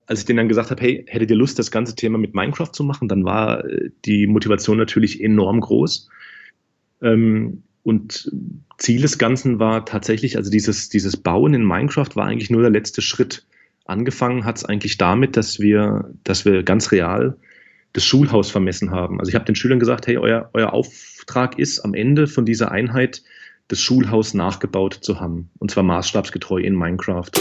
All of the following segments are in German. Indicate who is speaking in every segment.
Speaker 1: als ich denen dann gesagt habe, hey, hättet ihr Lust, das ganze Thema mit Minecraft zu machen, dann war die Motivation natürlich enorm groß. Und Ziel des Ganzen war tatsächlich, also dieses Bauen in Minecraft war eigentlich nur der letzte Schritt. Angefangen hat es eigentlich damit, dass wir ganz real das Schulhaus vermessen haben. Also ich habe den Schülern gesagt, hey, euer Auftrag ist am Ende von dieser Einheit, das Schulhaus nachgebaut zu haben. Und zwar maßstabsgetreu in Minecraft.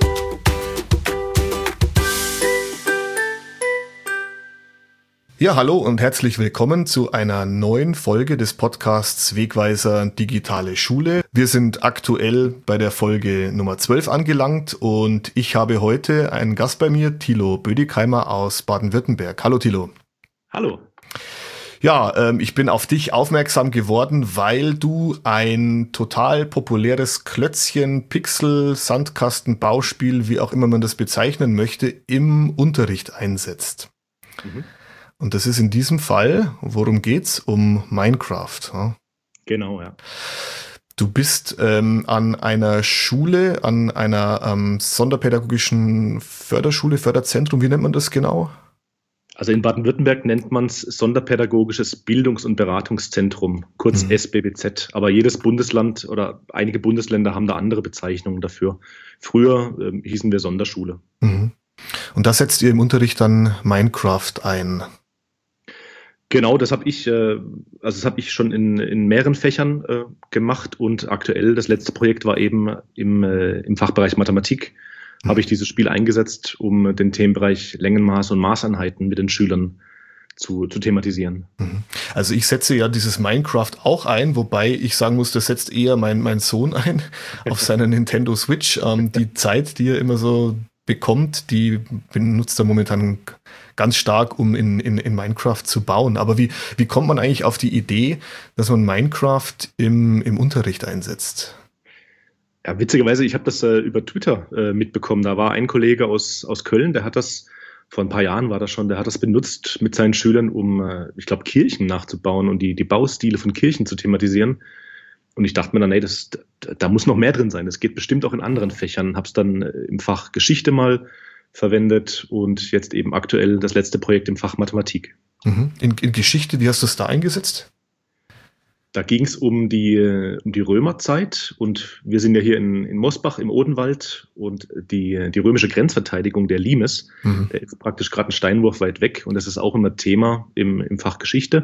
Speaker 2: Ja, hallo und herzlich willkommen zu einer neuen Folge des Podcasts Wegweiser Digitale Schule. Wir sind aktuell bei der Folge Nummer 12 angelangt und ich habe heute einen Gast bei mir, Thilo Bödigheimer aus Baden-Württemberg. Hallo Thilo.
Speaker 1: Hallo.
Speaker 2: Ja, ich bin auf dich aufmerksam geworden, weil du ein total populäres Klötzchen, Pixel, Sandkasten, Bauspiel, wie auch immer man das bezeichnen möchte, im Unterricht einsetzt. Mhm. Und das ist in diesem Fall, worum geht's? Um Minecraft. Ja?
Speaker 1: Genau, ja.
Speaker 2: Du bist an einer Schule, an einer sonderpädagogischen Förderschule, Förderzentrum, wie nennt man das genau?
Speaker 1: Also in Baden-Württemberg nennt man es Sonderpädagogisches Bildungs- und Beratungszentrum, kurz SBBZ. Aber jedes Bundesland oder einige Bundesländer haben da andere Bezeichnungen dafür. Früher hießen wir Sonderschule.
Speaker 2: Mhm. Und da setzt ihr im Unterricht dann Minecraft ein?
Speaker 1: Genau, das habe ich schon in mehreren Fächern gemacht und aktuell das letzte Projekt war eben im Fachbereich Mathematik. Habe ich dieses Spiel eingesetzt, um den Themenbereich Längenmaß und Maßeinheiten mit den Schülern zu thematisieren.
Speaker 2: Also ich setze ja dieses Minecraft auch ein, wobei ich sagen muss, das setzt eher mein Sohn ein auf seiner Nintendo Switch. Die Zeit, die er immer so bekommt, die benutzt er momentan ganz stark, um in Minecraft zu bauen. Aber wie kommt man eigentlich auf die Idee, dass man Minecraft im Unterricht einsetzt?
Speaker 1: Ja, witzigerweise, ich habe das über Twitter mitbekommen. Da war ein Kollege aus Köln, der hat das, vor ein paar Jahren war das schon, der hat das benutzt mit seinen Schülern, um, ich glaube, Kirchen nachzubauen und die Baustile von Kirchen zu thematisieren. Und ich dachte mir dann, ey, da muss noch mehr drin sein. Das geht bestimmt auch in anderen Fächern. Habe es dann im Fach Geschichte mal verwendet und jetzt eben aktuell das letzte Projekt im Fach Mathematik.
Speaker 2: In Geschichte, wie hast du es da eingesetzt?
Speaker 1: Da ging es um die Römerzeit und wir sind ja hier in Mosbach im Odenwald und die römische Grenzverteidigung der Limes, der ist praktisch gerade einen Steinwurf weit weg und das ist auch immer Thema im Fach Geschichte.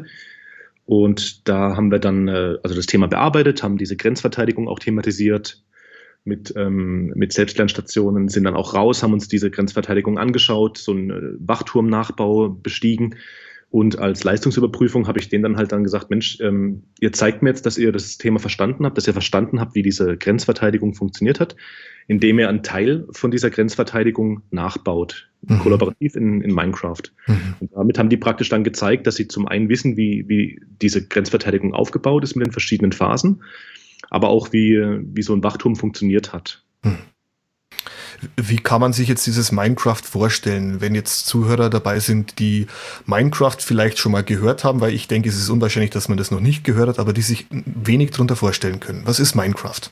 Speaker 1: Und da haben wir dann also das Thema bearbeitet, haben diese Grenzverteidigung auch thematisiert mit Selbstlernstationen, sind dann auch raus, haben uns diese Grenzverteidigung angeschaut, so einen Wachturmnachbau bestiegen. Und als Leistungsüberprüfung habe ich denen dann halt gesagt, Mensch, ihr zeigt mir jetzt, dass ihr das Thema verstanden habt, dass ihr verstanden habt, wie diese Grenzverteidigung funktioniert hat, indem ihr einen Teil von dieser Grenzverteidigung nachbaut, kollaborativ in Minecraft. Und damit haben die praktisch dann gezeigt, dass sie zum einen wissen, wie diese Grenzverteidigung aufgebaut ist mit den verschiedenen Phasen, aber auch wie so ein Wachturm funktioniert hat.
Speaker 2: Wie kann man sich jetzt dieses Minecraft vorstellen, wenn jetzt Zuhörer dabei sind, die Minecraft vielleicht schon mal gehört haben, weil ich denke, es ist unwahrscheinlich, dass man das noch nicht gehört hat, aber die sich wenig darunter vorstellen können. Was ist Minecraft?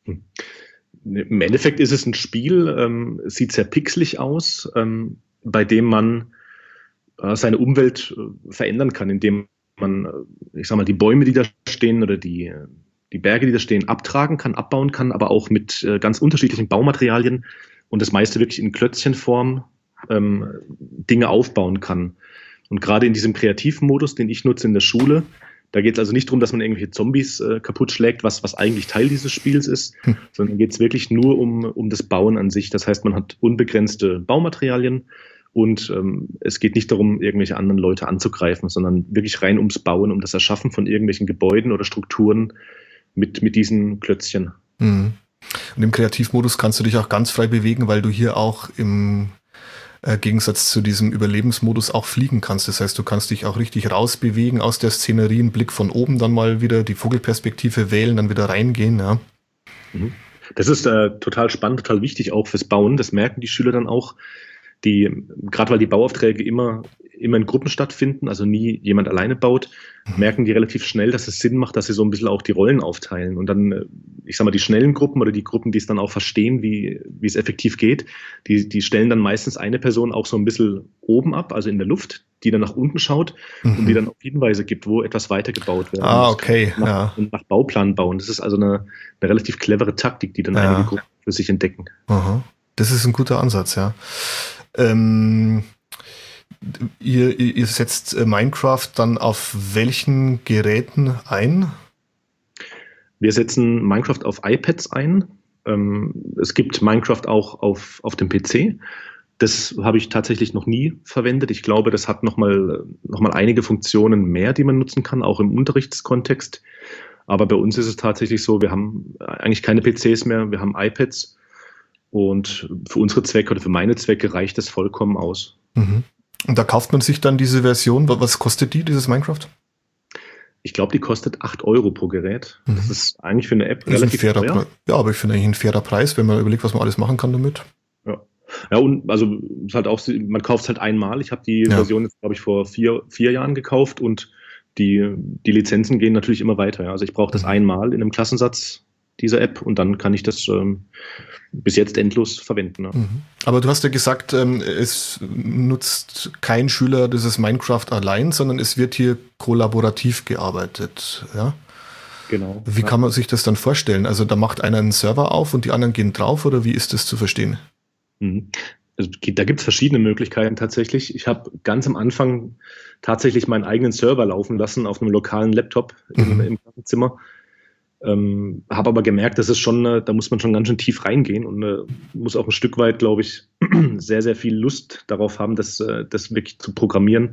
Speaker 1: Im Endeffekt ist es ein Spiel, sieht sehr pixelig aus, bei dem man seine Umwelt verändern kann, indem man, ich sag mal, die Bäume, die da stehen oder die Berge, die da stehen, abtragen kann, abbauen kann, aber auch mit ganz unterschiedlichen Baumaterialien und das meiste wirklich in Klötzchenform Dinge aufbauen kann. Und gerade in diesem Kreativmodus, den ich nutze in der Schule, da geht es also nicht darum, dass man irgendwelche Zombies kaputt schlägt, was eigentlich Teil dieses Spiels ist, sondern geht es wirklich nur um das Bauen an sich. Das heißt, man hat unbegrenzte Baumaterialien und es geht nicht darum, irgendwelche anderen Leute anzugreifen, sondern wirklich rein ums Bauen, um das Erschaffen von irgendwelchen Gebäuden oder Strukturen mit diesen Klötzchen.
Speaker 2: Und im Kreativmodus kannst du dich auch ganz frei bewegen, weil du hier auch im Gegensatz zu diesem Überlebensmodus auch fliegen kannst. Das heißt, du kannst dich auch richtig rausbewegen aus der Szenerie, einen Blick von oben dann mal wieder, die Vogelperspektive wählen, dann wieder reingehen. Ja.
Speaker 1: Das ist total spannend, total wichtig auch fürs Bauen. Das merken die Schüler dann auch, gerade weil die Bauaufträge immer in Gruppen stattfinden, also nie jemand alleine baut, merken die relativ schnell, dass es Sinn macht, dass sie so ein bisschen auch die Rollen aufteilen. Und dann, ich sag mal, die schnellen Gruppen oder die Gruppen, die es dann auch verstehen, wie es effektiv geht, die stellen dann meistens eine Person auch so ein bisschen oben ab, also in der Luft, die dann nach unten schaut und die dann auch Hinweise gibt, wo etwas weitergebaut werden muss.
Speaker 2: Okay.
Speaker 1: Und nach Bauplan bauen. Das ist also eine relativ clevere Taktik, die dann einige Gruppen für sich entdecken.
Speaker 2: Aha. Das ist ein guter Ansatz, ja. Ihr setzt Minecraft dann auf welchen Geräten ein?
Speaker 1: Wir setzen Minecraft auf iPads ein. Es gibt Minecraft auch auf dem PC. Das habe ich tatsächlich noch nie verwendet. Ich glaube, das hat noch mal einige Funktionen mehr, die man nutzen kann, auch im Unterrichtskontext. Aber bei uns ist es tatsächlich so, wir haben eigentlich keine PCs mehr, wir haben iPads. Und für unsere Zwecke oder für meine Zwecke reicht das vollkommen aus.
Speaker 2: Mhm. Und da kauft man sich dann diese Version. Was kostet dieses Minecraft?
Speaker 1: Ich glaube, die kostet 8 Euro pro Gerät. Das ist eigentlich für eine App relativ teuer.
Speaker 2: Ja, aber ich finde eigentlich ein fairer Preis, wenn man überlegt, was man alles machen kann damit.
Speaker 1: Ja, und also ist halt auch, man kauft es halt einmal. Ich habe die Version jetzt, glaube ich, vor vier Jahren gekauft und die Lizenzen gehen natürlich immer weiter. Ja. Also ich brauche das einmal in einem Klassensatz dieser App und dann kann ich das bis jetzt endlos verwenden. Ne?
Speaker 2: Aber du hast ja gesagt, es nutzt kein Schüler dieses Minecraft allein, sondern es wird hier kollaborativ gearbeitet. Ja?
Speaker 1: Genau.
Speaker 2: Wie kann man sich das dann vorstellen? Also da macht einer einen Server auf und die anderen gehen drauf oder wie ist das zu verstehen?
Speaker 1: Also, da gibt es verschiedene Möglichkeiten tatsächlich. Ich habe ganz am Anfang tatsächlich meinen eigenen Server laufen lassen auf einem lokalen Laptop im Klassenzimmer. Habe aber gemerkt, das ist schon, da muss man schon ganz schön tief reingehen und muss auch ein Stück weit, glaube ich, sehr, sehr viel Lust darauf haben, das wirklich zu programmieren.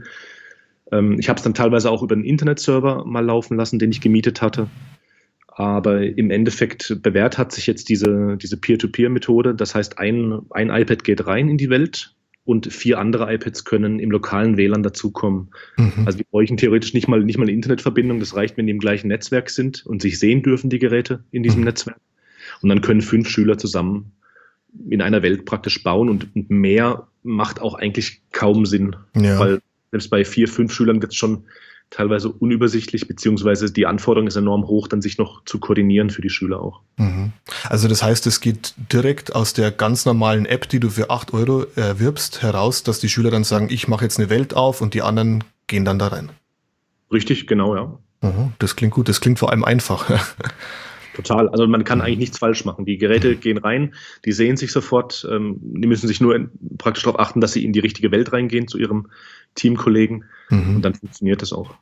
Speaker 1: Ich habe es dann teilweise auch über einen Internetserver mal laufen lassen, den ich gemietet hatte. Aber im Endeffekt bewährt hat sich jetzt diese Peer-to-Peer-Methode. Das heißt, ein iPad geht rein in die Welt und 4 andere iPads können im lokalen WLAN dazukommen. Also die bräuchten theoretisch nicht mal eine Internetverbindung. Das reicht, wenn die im gleichen Netzwerk sind und sich sehen dürfen, die Geräte in diesem Netzwerk. Und dann können 5 Schüler zusammen in einer Welt praktisch bauen und mehr macht auch eigentlich kaum Sinn. Ja. Weil selbst bei 4, 5 Schülern wird es schon teilweise unübersichtlich, beziehungsweise die Anforderung ist enorm hoch, dann sich noch zu koordinieren für die Schüler auch.
Speaker 2: Also das heißt, es geht direkt aus der ganz normalen App, die du für 8 Euro erwirbst, heraus, dass die Schüler dann sagen, ich mache jetzt eine Welt auf und die anderen gehen dann da rein.
Speaker 1: Richtig, genau, ja.
Speaker 2: Das klingt gut, das klingt vor allem einfach.
Speaker 1: Total, also man kann eigentlich nichts falsch machen. Die Geräte gehen rein, die sehen sich sofort, die müssen sich nur praktisch darauf achten, dass sie in die richtige Welt reingehen zu ihrem Teamkollegen und dann funktioniert das auch.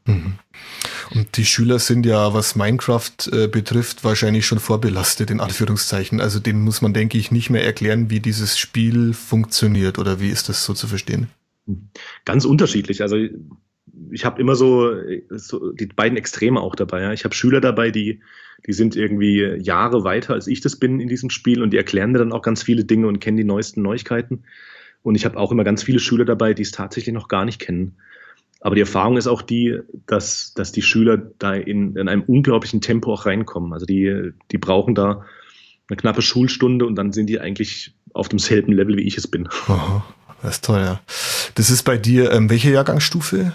Speaker 2: Und die Schüler sind ja, was Minecraft betrifft, wahrscheinlich schon vorbelastet, in Anführungszeichen. Also denen muss man, denke ich, nicht mehr erklären, wie dieses Spiel funktioniert oder wie ist das so zu verstehen?
Speaker 1: Ganz unterschiedlich. Also ich habe immer so die beiden Extreme auch dabei. Ja. Ich habe Schüler dabei, die sind irgendwie Jahre weiter, als ich das bin in diesem Spiel und die erklären mir dann auch ganz viele Dinge und kennen die neuesten Neuigkeiten. Und ich habe auch immer ganz viele Schüler dabei, die es tatsächlich noch gar nicht kennen. Aber die Erfahrung ist auch die, dass die Schüler da in einem unglaublichen Tempo auch reinkommen. Also die brauchen da eine knappe Schulstunde und dann sind die eigentlich auf demselben Level, wie ich es bin.
Speaker 2: Aha, das ist toll, ja. Das ist bei dir, welche Jahrgangsstufe?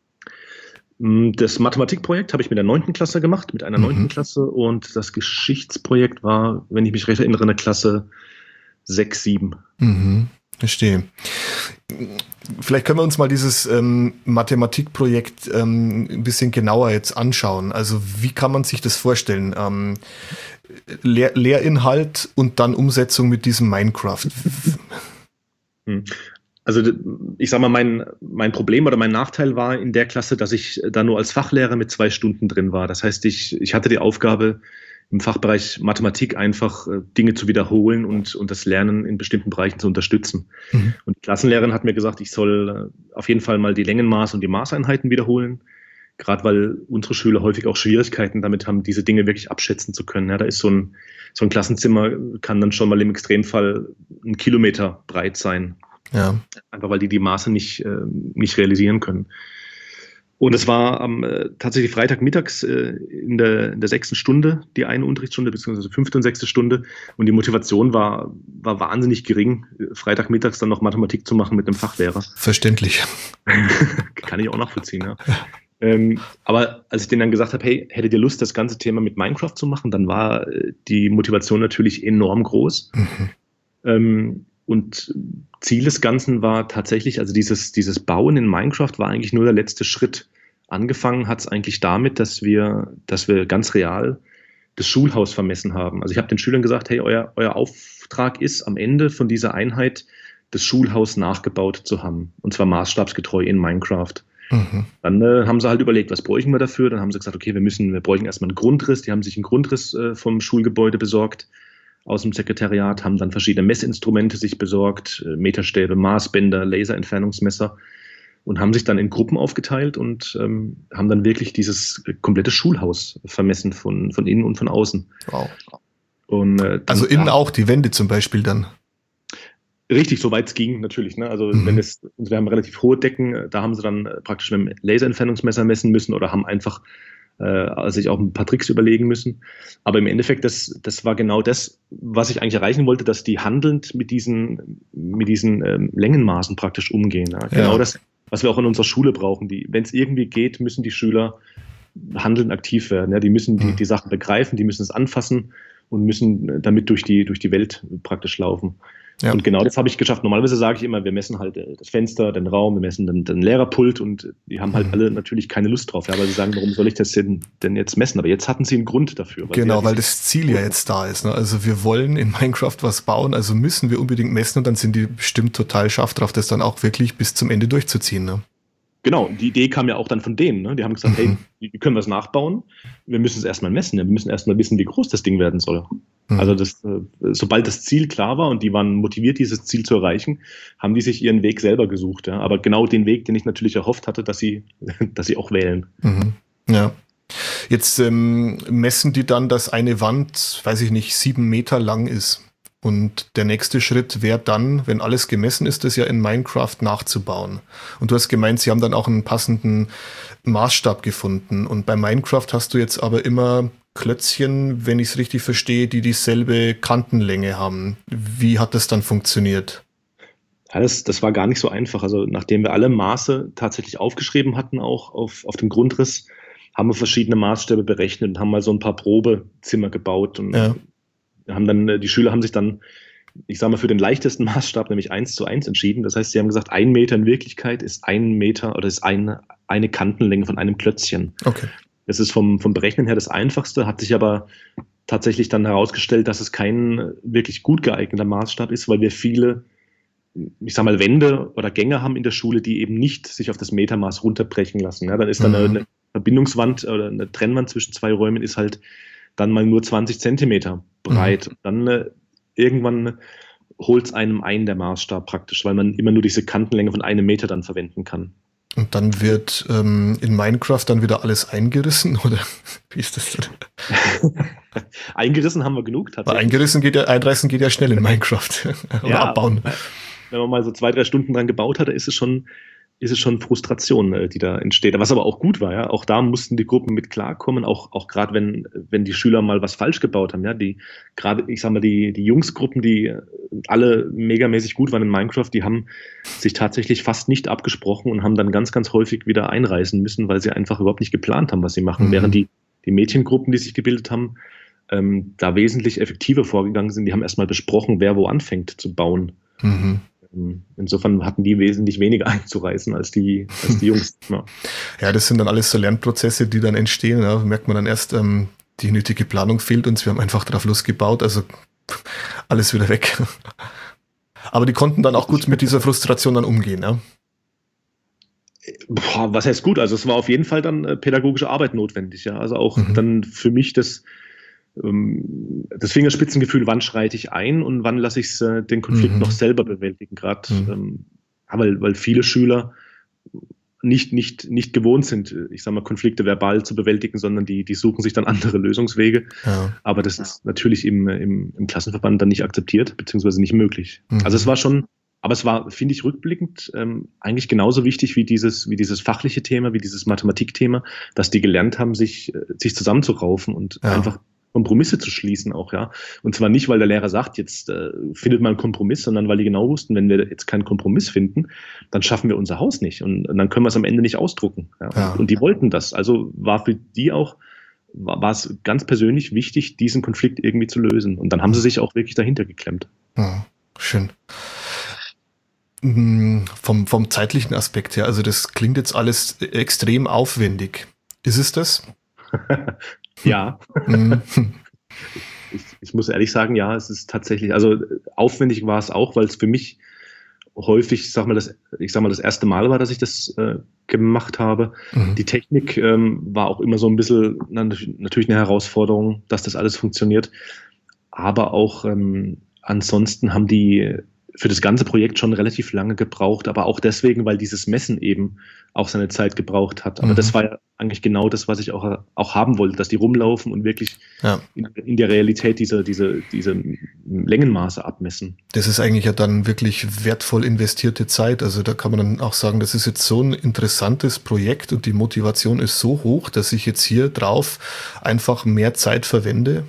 Speaker 1: Das Mathematikprojekt habe ich mit der 9. Klasse gemacht, mit einer 9. Klasse. Und das Geschichtsprojekt war, wenn ich mich recht erinnere, eine Klasse 6, 7.
Speaker 2: Verstehe. Vielleicht können wir uns mal dieses Mathematikprojekt ein bisschen genauer jetzt anschauen. Also wie kann man sich das vorstellen? Lehrinhalt und dann Umsetzung mit diesem Minecraft.
Speaker 1: Also ich sag mal, mein Problem oder mein Nachteil war in der Klasse, dass ich da nur als Fachlehrer mit 2 Stunden drin war. Das heißt, ich hatte die Aufgabe, im Fachbereich Mathematik einfach Dinge zu wiederholen und das Lernen in bestimmten Bereichen zu unterstützen. Und die Klassenlehrerin hat mir gesagt, ich soll auf jeden Fall mal die Längenmaß und die Maßeinheiten wiederholen, gerade weil unsere Schüler häufig auch Schwierigkeiten damit haben, diese Dinge wirklich abschätzen zu können. Ja, da ist so ein Klassenzimmer, kann dann schon mal im Extremfall 1 Kilometer breit sein. Ja. Einfach weil die Maße nicht realisieren können. Und es war tatsächlich Freitagmittags in der 6. Stunde, die eine Unterrichtsstunde, beziehungsweise 5. und 6. Stunde. Und die Motivation war wahnsinnig gering, Freitagmittags dann noch Mathematik zu machen mit einem Fachlehrer.
Speaker 2: Verständlich.
Speaker 1: Kann ich auch nachvollziehen, ja. Aber als ich denen dann gesagt habe, hey, hättet ihr Lust, das ganze Thema mit Minecraft zu machen, dann war die Motivation natürlich enorm groß. Und Ziel des Ganzen war tatsächlich, also dieses Bauen in Minecraft war eigentlich nur der letzte Schritt. Angefangen hat es eigentlich damit, dass wir ganz real das Schulhaus vermessen haben. Also ich habe den Schülern gesagt, hey, euer Auftrag ist, am Ende von dieser Einheit das Schulhaus nachgebaut zu haben. Und zwar maßstabsgetreu in Minecraft. Dann haben sie halt überlegt, was bräuchten wir dafür? Dann haben sie gesagt, okay, wir bräuchten erstmal einen Grundriss. Die haben sich einen Grundriss vom Schulgebäude besorgt aus dem Sekretariat, haben dann verschiedene Messinstrumente sich besorgt, Meterstäbe, Maßbänder, Laserentfernungsmesser und haben sich dann in Gruppen aufgeteilt und haben dann wirklich dieses komplette Schulhaus vermessen von innen und von außen.
Speaker 2: Wow.
Speaker 1: Und,
Speaker 2: also innen auch, die Wände zum Beispiel dann?
Speaker 1: Richtig, soweit es ging, natürlich. Ne? Also wir haben relativ hohe Decken, da haben sie dann praktisch mit dem Laserentfernungsmesser messen müssen oder haben einfach sich auch ein paar Tricks überlegen müssen. Aber im Endeffekt, das war genau das, was ich eigentlich erreichen wollte, dass die handelnd mit diesen Längenmaßen praktisch umgehen. Ja? Genau das, was wir auch in unserer Schule brauchen. Wenn es irgendwie geht, müssen die Schüler handelnd aktiv werden. Ja? Die müssen die Sachen begreifen, die müssen es anfassen und müssen damit durch die Welt praktisch laufen. Ja. Und genau das habe ich geschafft. Normalerweise sage ich immer, wir messen halt das Fenster, den Raum, wir messen den Lehrerpult und die haben halt alle natürlich keine Lust drauf. Ja, weil sie sagen, warum soll ich das denn jetzt messen? Aber jetzt hatten sie einen Grund dafür.
Speaker 2: Weil das Ziel ja jetzt da ist. Ne? Also wir wollen in Minecraft was bauen, also müssen wir unbedingt messen und dann sind die bestimmt total scharf drauf, das dann auch wirklich bis zum Ende durchzuziehen. Ne?
Speaker 1: Genau, die Idee kam ja auch dann von denen. Ne? Die haben gesagt, hey, wie können wir es nachbauen? Wir müssen es erstmal messen. Wir müssen erstmal wissen, wie groß das Ding werden soll. Also sobald das Ziel klar war und die waren motiviert, dieses Ziel zu erreichen, haben die sich ihren Weg selber gesucht. Ja? Aber genau den Weg, den ich natürlich erhofft hatte, dass sie auch wählen.
Speaker 2: Ja. Jetzt messen die dann, dass eine Wand, weiß ich nicht, 7 Meter lang ist. Und der nächste Schritt wäre dann, wenn alles gemessen ist, das ja in Minecraft nachzubauen. Und du hast gemeint, sie haben dann auch einen passenden Maßstab gefunden. Und bei Minecraft hast du jetzt aber immer Klötzchen, wenn ich es richtig verstehe, die dieselbe Kantenlänge haben. Wie hat das dann funktioniert?
Speaker 1: Ja, das war gar nicht so einfach. Also nachdem wir alle Maße tatsächlich aufgeschrieben hatten, auch auf dem Grundriss, haben wir verschiedene Maßstäbe berechnet und haben mal so ein paar Probezimmer gebaut. Und die Schüler haben sich dann, ich sage mal, für den leichtesten Maßstab, nämlich 1:1 entschieden. Das heißt, sie haben gesagt, 1 Meter in Wirklichkeit ist 1 Meter oder ist eine Kantenlänge von einem Klötzchen.
Speaker 2: Okay.
Speaker 1: Das ist vom Berechnen her das Einfachste, hat sich aber tatsächlich dann herausgestellt, dass es kein wirklich gut geeigneter Maßstab ist, weil wir viele, ich sag mal, Wände oder Gänge haben in der Schule, die eben nicht sich auf das Metermaß runterbrechen lassen. Ja, dann ist dann eine Verbindungswand oder eine Trennwand zwischen zwei Räumen ist halt dann mal nur 20 Zentimeter breit. Dann irgendwann holt es einem ein, der Maßstab praktisch, weil man immer nur diese Kantenlänge von 1 Meter dann verwenden kann.
Speaker 2: Und dann wird in Minecraft dann wieder alles eingerissen, oder wie ist das denn?
Speaker 1: Eingerissen haben wir genug tatsächlich.
Speaker 2: Einreißen geht ja schnell in Minecraft. Oder abbauen.
Speaker 1: Wenn man mal so 2-3 Stunden dran gebaut hat, ist es schon Frustration, die da entsteht. Was aber auch gut war, ja. Auch da mussten die Gruppen mit klarkommen, auch gerade wenn die Schüler mal was falsch gebaut haben, ja. Die Jungsgruppen, die alle megamäßig gut waren in Minecraft, die haben sich tatsächlich fast nicht abgesprochen und haben dann ganz, ganz häufig wieder einreißen müssen, weil sie einfach überhaupt nicht geplant haben, was sie machen. Während die Mädchengruppen, die sich gebildet haben, da wesentlich effektiver vorgegangen sind. Die haben erstmal besprochen, wer wo anfängt zu bauen. Insofern hatten die wesentlich weniger einzureißen als die Jungs.
Speaker 2: Ja, das sind dann alles so Lernprozesse, die dann entstehen. Ja, merkt man dann erst, die nötige Planung fehlt uns. Wir haben einfach drauf losgebaut, also alles wieder weg. Aber die konnten dann auch gut mit dieser Frustration dann umgehen, ja?
Speaker 1: Was heißt gut? Also es war auf jeden Fall dann pädagogische Arbeit notwendig. Ja? Also auch dann für mich das Fingerspitzengefühl, wann schreite ich ein und wann lasse ich den Konflikt noch selber bewältigen, gerade weil viele Schüler nicht gewohnt sind, ich sage mal, Konflikte verbal zu bewältigen, sondern die suchen sich dann andere Lösungswege. Ja. Aber das ist natürlich im Klassenverband dann nicht akzeptiert, beziehungsweise nicht möglich. Also es war schon Aber es war, finde ich, rückblickend eigentlich genauso wichtig wie dieses fachliche Thema, wie dieses Mathematikthema, dass die gelernt haben, sich zusammenzuraufen und einfach Kompromisse zu schließen auch, ja. Und zwar nicht, weil der Lehrer sagt, jetzt findet man einen Kompromiss, sondern weil die genau wussten, wenn wir jetzt keinen Kompromiss finden, dann schaffen wir unser Haus nicht und dann können wir es am Ende nicht ausdrucken. Ja. Und die wollten das. Also war für die auch, war es ganz persönlich wichtig, diesen Konflikt irgendwie zu lösen. Und dann haben sie sich auch wirklich dahinter geklemmt.
Speaker 2: Ja, schön. Vom zeitlichen Aspekt her, also das klingt jetzt alles extrem aufwendig. Ist es das?
Speaker 1: Ja. Ich muss ehrlich sagen, ja, es ist tatsächlich, also aufwendig war es auch, weil es für mich häufig, ich sag mal, das erste Mal war, dass ich das gemacht habe. Die Technik war auch immer so ein bisschen natürlich eine Herausforderung, dass das alles funktioniert. Aber auch ansonsten haben die für das ganze Projekt schon relativ lange gebraucht, aber auch deswegen, weil dieses Messen eben auch seine Zeit gebraucht hat. Aber das war ja eigentlich genau das, was ich auch haben wollte, dass die rumlaufen und wirklich in der Realität diese Längenmaße abmessen.
Speaker 2: Das ist eigentlich ja dann wirklich wertvoll investierte Zeit. Also da kann man dann auch sagen, das ist jetzt so ein interessantes Projekt und die Motivation ist so hoch, dass ich jetzt hier drauf einfach mehr Zeit verwende.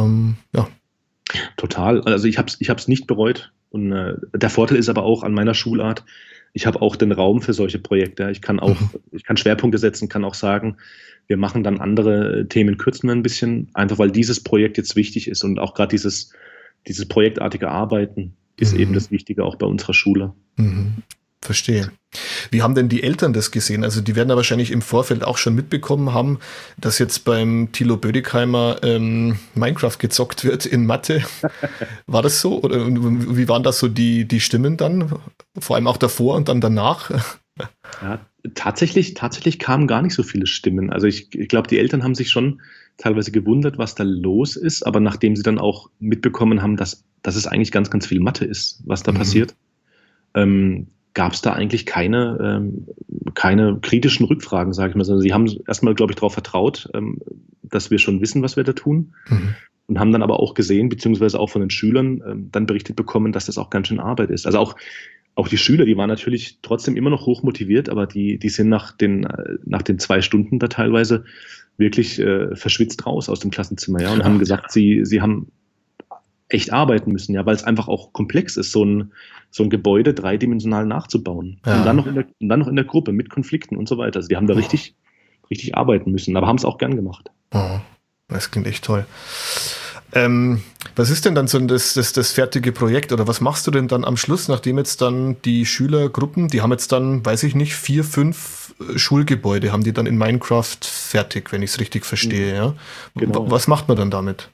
Speaker 1: Total. Also ich hab's nicht bereut. Und der Vorteil ist aber auch an meiner Schulart, ich habe auch den Raum für solche Projekte. Ich kann Schwerpunkte setzen, kann auch sagen, wir machen dann andere Themen, kürzen wir ein bisschen, einfach weil dieses Projekt jetzt wichtig ist und auch gerade dieses projektartige Arbeiten ist eben das Wichtige auch bei unserer Schule.
Speaker 2: Verstehe. Wie haben denn die Eltern das gesehen? Also die werden da wahrscheinlich im Vorfeld auch schon mitbekommen haben, dass jetzt beim Thilo Bödigheimer Minecraft gezockt wird in Mathe. War das so? Oder wie waren das so die Stimmen dann? Vor allem auch davor und dann danach?
Speaker 1: Ja, tatsächlich kamen gar nicht so viele Stimmen. Also ich glaube, die Eltern haben sich schon teilweise gewundert, was da los ist, aber nachdem sie dann auch mitbekommen haben, dass es eigentlich ganz, ganz viel Mathe ist, was da passiert, gab es da eigentlich keine kritischen Rückfragen, sage ich mal. Also sie haben erstmal, glaube ich, darauf vertraut, dass wir schon wissen, was wir da tun. Und haben dann aber auch gesehen, beziehungsweise auch von den Schülern dann berichtet bekommen, dass das auch ganz schön Arbeit ist. Also auch die Schüler, die waren natürlich trotzdem immer noch hoch motiviert, aber die sind nach den 2 Stunden da teilweise wirklich verschwitzt raus aus dem Klassenzimmer, ja, und haben gesagt, sie haben echt arbeiten müssen, ja, weil es einfach auch komplex ist, so ein Gebäude dreidimensional nachzubauen. Ja. Und dann noch in der Gruppe mit Konflikten und so weiter. Also die haben da richtig arbeiten müssen, aber haben es auch gern gemacht.
Speaker 2: Oh, das klingt echt toll. Was ist denn dann so das fertige Projekt oder was machst du denn dann am Schluss, nachdem jetzt dann die Schülergruppen, die haben jetzt dann, weiß ich nicht, 4, 5 Schulgebäude, haben die dann in Minecraft fertig, wenn ich es richtig verstehe, ja? Genau. Was macht man dann damit?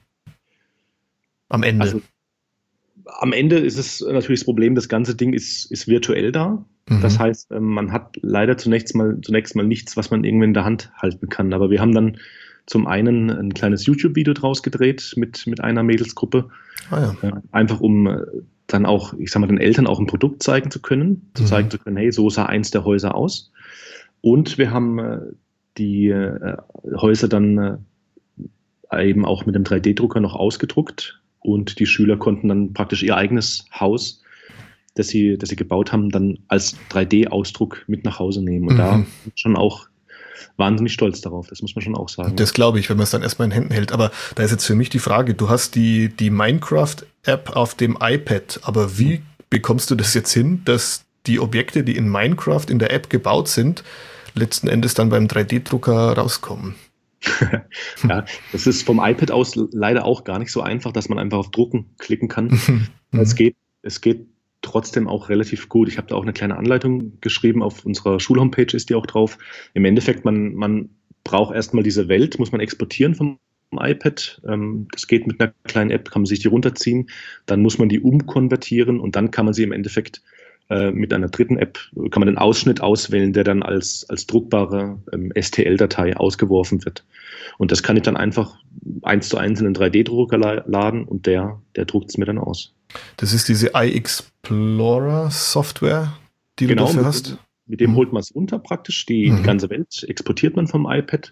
Speaker 2: Am Ende?
Speaker 1: Also, am Ende ist es natürlich das Problem, das ganze Ding ist virtuell da. Das heißt, man hat leider zunächst mal nichts, was man irgendwie in der Hand halten kann. Aber wir haben dann zum einen ein kleines YouTube-Video draus gedreht mit einer Mädelsgruppe. Einfach um dann auch, ich sag mal, den Eltern auch ein Produkt zeigen zu können, hey, so sah eins der Häuser aus. Und wir haben die Häuser dann eben auch mit dem 3D-Drucker noch ausgedruckt. Und die Schüler konnten dann praktisch ihr eigenes Haus, das sie gebaut haben, dann als 3D-Ausdruck mit nach Hause nehmen. Und da schon auch wahnsinnig stolz darauf, das muss man schon auch sagen.
Speaker 2: Das glaube ich, wenn man es dann erstmal in Händen hält. Aber da ist jetzt für mich die Frage, du hast die Minecraft-App auf dem iPad, aber wie bekommst du das jetzt hin, dass die Objekte, die in Minecraft in der App gebaut sind, letzten Endes dann beim 3D-Drucker rauskommen?
Speaker 1: Ja, das ist vom iPad aus leider auch gar nicht so einfach, dass man einfach auf Drucken klicken kann. Es geht trotzdem auch relativ gut. Ich habe da auch eine kleine Anleitung geschrieben, auf unserer Schulhomepage ist die auch drauf. Im Endeffekt, man braucht erstmal diese Welt, muss man exportieren vom iPad. Das geht mit einer kleinen App, kann man sich die runterziehen. Dann muss man die umkonvertieren und dann kann man sie im Endeffekt mit einer dritten App, kann man den Ausschnitt auswählen, der dann als druckbare STL-Datei ausgeworfen wird. Und das kann ich dann einfach 1:1 in einen 3D-Drucker laden und der druckt es mir dann aus.
Speaker 2: Das ist diese iExplorer-Software, die du dafür hast?
Speaker 1: Mit dem holt man es runter praktisch, die ganze Welt exportiert man vom iPad.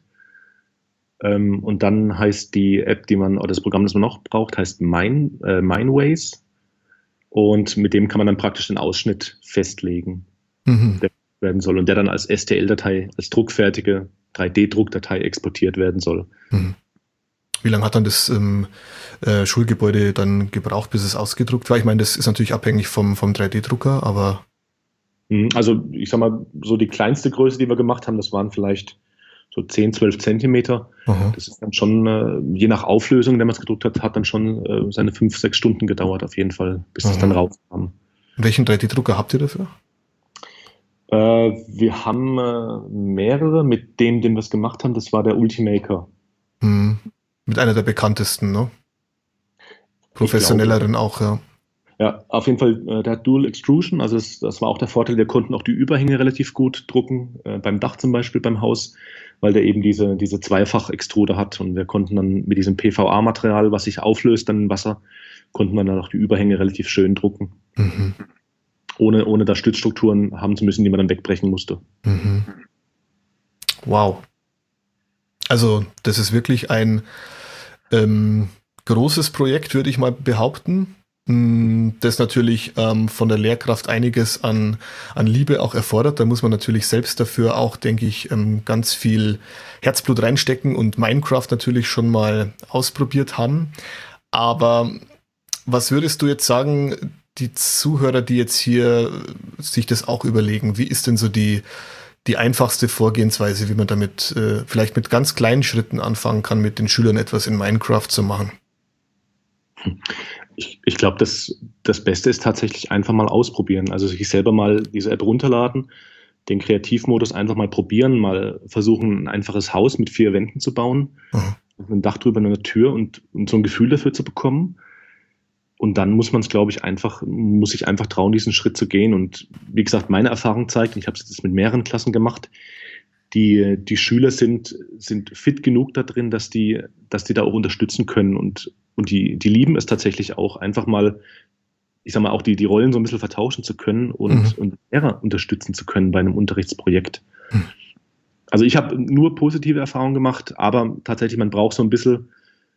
Speaker 1: Und dann heißt die App, oder das Programm, das man noch braucht, heißt Mineways. Und mit dem kann man dann praktisch den Ausschnitt festlegen, der werden soll und der dann als STL-Datei, als druckfertige 3D-Druckdatei exportiert werden soll.
Speaker 2: Wie lange hat dann das Schulgebäude dann gebraucht, bis es ausgedruckt war? Ich meine, das ist natürlich abhängig vom 3D-Drucker, aber...
Speaker 1: Also ich sag mal, so die kleinste Größe, die wir gemacht haben, das waren vielleicht so 10, 12 Zentimeter. Das ist dann schon, je nach Auflösung, wenn man es gedruckt hat, hat dann schon seine 5, 6 Stunden gedauert auf jeden Fall, bis das dann rauskam.
Speaker 2: Welchen 3D-Drucker habt ihr dafür?
Speaker 1: Wir haben mehrere. Mit dem, den wir es gemacht haben, das war der Ultimaker.
Speaker 2: Mit einer der bekanntesten, ne? Professionelleren auch, ja.
Speaker 1: Ja, auf jeden Fall, der hat Dual Extrusion, also das war auch der Vorteil, wir konnten auch die Überhänge relativ gut drucken, beim Dach zum Beispiel, beim Haus, weil der eben diese Zweifach-Extruder hat und wir konnten dann mit diesem PVA-Material, was sich auflöst dann im Wasser, konnten wir dann auch die Überhänge relativ schön drucken. Ohne da Stützstrukturen haben zu müssen, die man dann wegbrechen musste.
Speaker 2: Wow. Also das ist wirklich ein großes Projekt, würde ich mal behaupten, das natürlich von der Lehrkraft einiges an Liebe auch erfordert. Da muss man natürlich selbst dafür auch, denke ich, ganz viel Herzblut reinstecken und Minecraft natürlich schon mal ausprobiert haben. Aber was würdest du jetzt sagen, die Zuhörer, die jetzt hier sich das auch überlegen, wie ist denn so die einfachste Vorgehensweise, wie man damit vielleicht mit ganz kleinen Schritten anfangen kann, mit den Schülern etwas in Minecraft zu machen?
Speaker 1: Ich glaube, das Beste ist tatsächlich einfach mal ausprobieren. Also sich selber mal diese App runterladen, den Kreativmodus einfach mal probieren, mal versuchen, ein einfaches Haus mit 4 Wänden zu bauen, mit einem Dach drüber, einer Tür und so ein Gefühl dafür zu bekommen. Und dann muss man es, glaube ich, muss sich einfach trauen, diesen Schritt zu gehen. Und wie gesagt, meine Erfahrung zeigt, und ich habe es jetzt mit mehreren Klassen gemacht, die Schüler sind fit genug da drin, dass die da auch unterstützen können und die lieben es tatsächlich auch, einfach mal, ich sag mal, auch die Rollen so ein bisschen vertauschen zu können und Lehrer unterstützen zu können bei einem Unterrichtsprojekt. Also ich habe nur positive Erfahrungen gemacht, aber tatsächlich, man braucht so ein bisschen,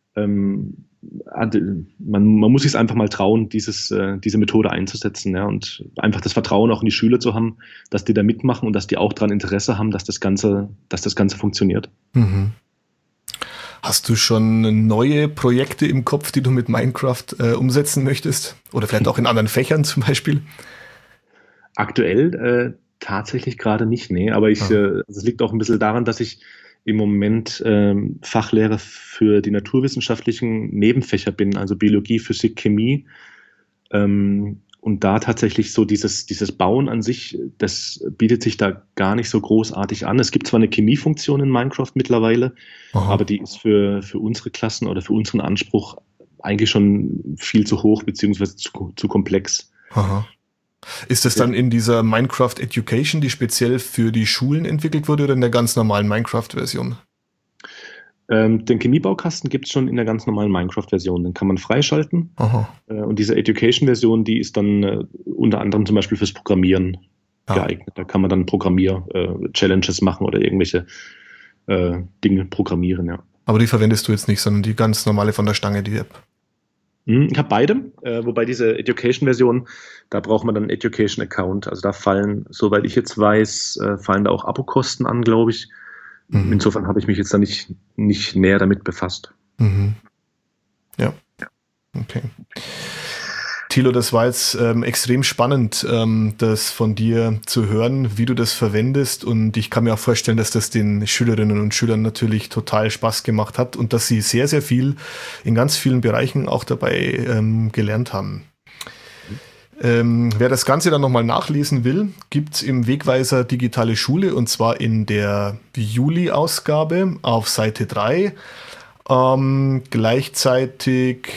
Speaker 1: man muss sich es einfach mal trauen, diese Methode einzusetzen, ja, und einfach das Vertrauen auch in die Schüler zu haben, dass die da mitmachen und dass die auch daran Interesse haben, dass das Ganze funktioniert.
Speaker 2: Hast du schon neue Projekte im Kopf, die du mit Minecraft umsetzen möchtest? Oder vielleicht auch in anderen Fächern zum Beispiel?
Speaker 1: Aktuell tatsächlich gerade nicht, nee. Aber es liegt auch ein bisschen daran, dass ich im Moment Fachlehrer für die naturwissenschaftlichen Nebenfächer bin, also Biologie, Physik, Chemie. Und da tatsächlich so dieses Bauen an sich, das bietet sich da gar nicht so großartig an. Es gibt zwar eine Chemiefunktion in Minecraft mittlerweile, aber die ist für unsere Klassen oder für unseren Anspruch eigentlich schon viel zu hoch beziehungsweise zu komplex.
Speaker 2: Ist das dann in dieser Minecraft Education, die speziell für die Schulen entwickelt wurde, oder in der ganz normalen Minecraft-Version?
Speaker 1: Den Chemiebaukasten gibt es schon in der ganz normalen Minecraft-Version. Den kann man freischalten. Und diese Education-Version, die ist dann unter anderem zum Beispiel fürs Programmieren geeignet. Da kann man dann Challenges machen oder irgendwelche Dinge programmieren, ja.
Speaker 2: Aber die verwendest du jetzt nicht, sondern die ganz normale von der Stange, die App?
Speaker 1: Ich habe beide, wobei diese Education-Version, da braucht man dann einen Education-Account. Also da fallen, soweit ich jetzt weiß, fallen da auch Abokosten an, glaube ich. Insofern habe ich mich jetzt da nicht näher damit befasst.
Speaker 2: Ja, okay. Thilo, das war jetzt extrem spannend, das von dir zu hören, wie du das verwendest, und ich kann mir auch vorstellen, dass das den Schülerinnen und Schülern natürlich total Spaß gemacht hat und dass sie sehr, sehr viel in ganz vielen Bereichen auch dabei gelernt haben. Wer das Ganze dann nochmal nachlesen will, gibt's im Wegweiser Digitale Schule, und zwar in der Juli-Ausgabe auf Seite 3. Gleichzeitig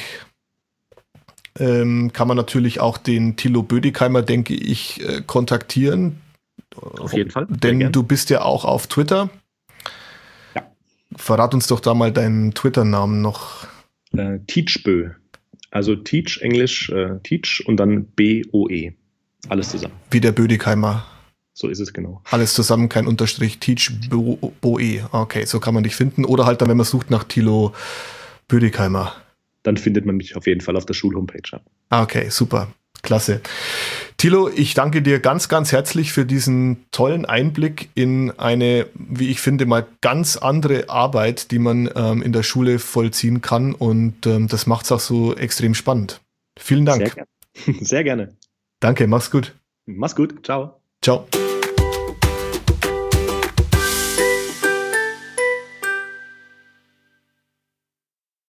Speaker 2: kann man natürlich auch den Thilo Bödigheimer, denke ich, kontaktieren.
Speaker 1: Auf jeden Fall.
Speaker 2: Denn du bist ja auch auf Twitter.
Speaker 1: Ja.
Speaker 2: Verrat uns doch da mal deinen Twitter-Namen noch.
Speaker 1: Teachbö. Also Teach, Englisch, Teach und dann BOE. Alles zusammen.
Speaker 2: Wie der Bödigheimer.
Speaker 1: So ist es, genau.
Speaker 2: Alles zusammen, kein Unterstrich. Teach, BOE. Okay, so kann man dich finden. Oder halt dann, wenn man sucht nach Thilo Bödigheimer.
Speaker 1: Dann findet man mich auf jeden Fall auf der Schulhomepage.
Speaker 2: Okay, super. Klasse. Thilo, ich danke dir ganz, ganz herzlich für diesen tollen Einblick in eine, wie ich finde, mal ganz andere Arbeit, die man in der Schule vollziehen kann. Und das macht es auch so extrem spannend. Vielen Dank.
Speaker 1: Sehr gerne.
Speaker 2: Danke, mach's gut.
Speaker 1: Mach's gut. Ciao.
Speaker 2: Ciao.